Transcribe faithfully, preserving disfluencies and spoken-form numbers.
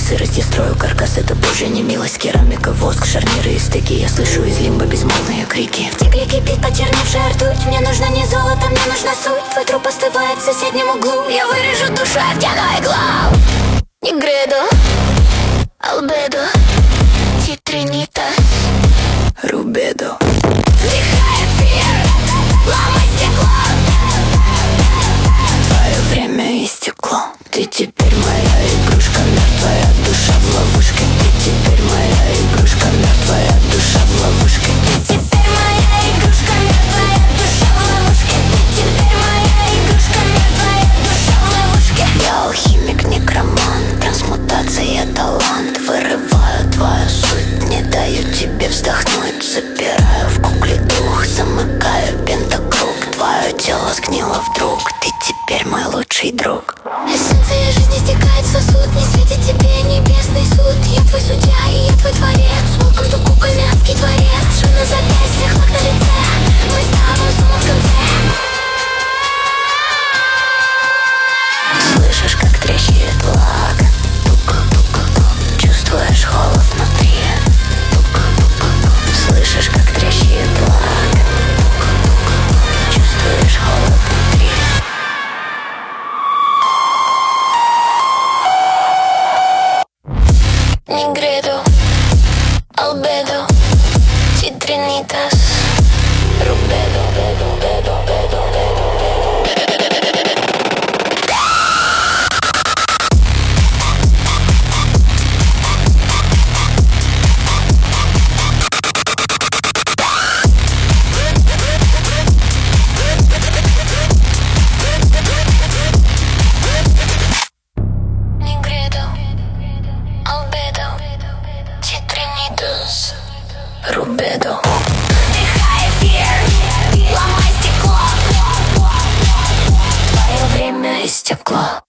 сырости строю каркас, это позже не милость. Керамика, воск, шарниры и стыки. Я слышу из лимба безмолвные крики. В текле кипит почерневшая ртуть. Мне нужно не золото, мне нужна суть. Твой труп остывает в соседнем углу. Я вырежу душу, я втяну иглу. Негредо, албедо, титринитас, рубедо. вдыхай эфир, ломай стекло. Твое время истекло. Ты теперь моя игрушка, мертвая душа в ловушке. Ты теперь моя игрушка, мертвая душа в ловушке. Ты теперь моя игрушка, мертвая душа в ловушке. Ты теперь моя игрушка, мертвая душа в ловушке. Я алхимик, некромант, трансмутация, талант. Вырываю твою суть, не даю тебе вздохнуть. Запираю в кукле дух, замыкаю пентакруг. Твое тело сгнило вдруг, ты теперь мой лучший друг. Эссенция жизни стекает в сосуд. Не светит тебе небесный суд. Я твой судья и я твой творец. Welcome to кукольный адский дворец. Шум на запястьях, лак на лице. Мы с тобой сумма в конце. Слышишь, как трещит лак? Тук-тук-тук. Чувствуешь холод внутри? Тук-тук-тук. Слышишь, как трещит лак? Тук-тук-тук. Чувствуешь холод внутри? Негредо, албедо, титринитас, рубедо, бедо, бедо, бедо, бедо. Негредо, албедо, титринитас, Рубедо. вдыхай эфир, ломай стекло. Твое время истекло.